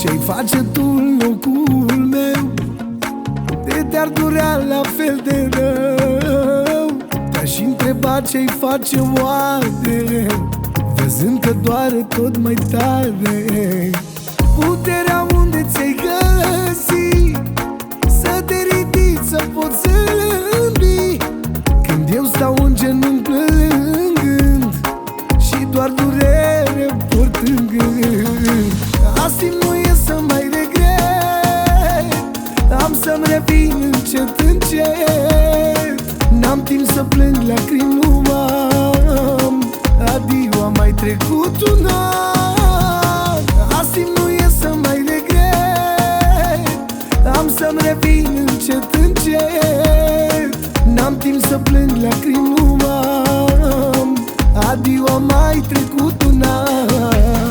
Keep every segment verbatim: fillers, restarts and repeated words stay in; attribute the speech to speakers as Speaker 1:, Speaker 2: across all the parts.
Speaker 1: Ce-ai face tu în locul meu? De te-ar durea la fel de rău. Te-aș întreba ce-ai face oare, văzând că doare tot mai tare. Puterea unde ți-ai găsit să te ridici, să poți să îmbi, când eu stau în genunchi plângând și doar durere port în gând. Asta nu e să mai regret, am să-mi revin încet, încet. N-am timp să plâng, lacrimi nu am. Adio, a mai trecut un an. Asta nu e să mai regret, am să-mi revin încet, încet. N-am timp să plâng, lacrimi nu am. Adio, a mai trecut un an.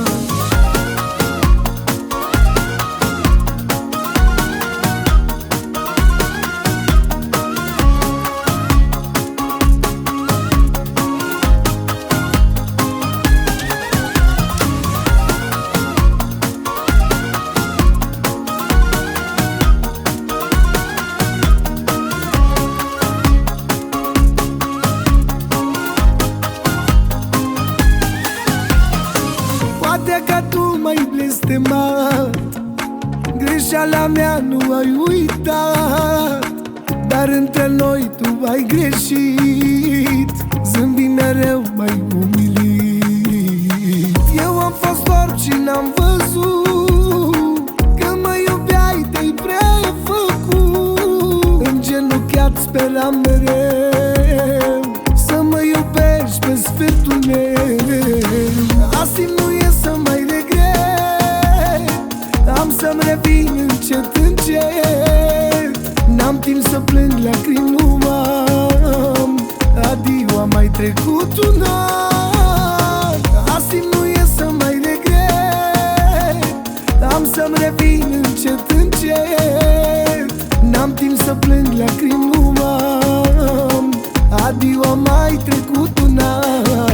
Speaker 1: Poate că tu m-ai blestemat, greșeala mea nu ai uitat, dar între noi tu ai greșit, zâmbi mereu m-ai umilit. Eu am fost oricine am văzut, când mă iubeai te-ai prefăcut. Îngenunchiat speram mereu să mă iubești pe sfârtul meu. Asta nu e să mai regret, am să-mi revin încet, încet. N-am timp să plâng, lacrimi nu am. Adio, a mai trecut un an. Asta nu e să mai regret, am să-mi revin încet, încet. N-am timp să plâng, lacrimi nu am. Adio, a mai trecut un an.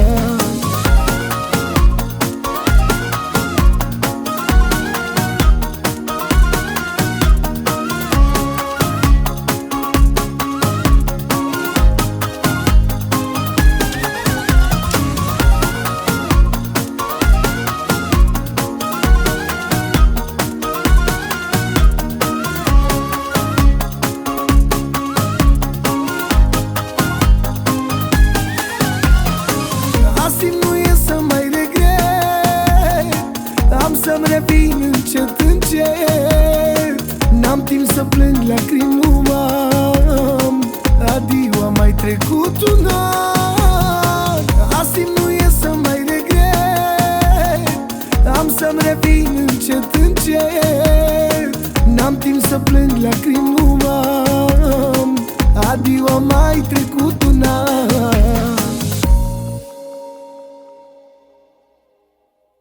Speaker 1: Asta nu e să mai regret, am să-mi revin încet, încet. N-am timp să plâng, lacrimi nu am. Adio, a mai trecut un an. Asta nu e să mai regret, am să-mi revin încet, încet. N-am timp să plâng, lacrimi nu am. Adio, a mai trecut.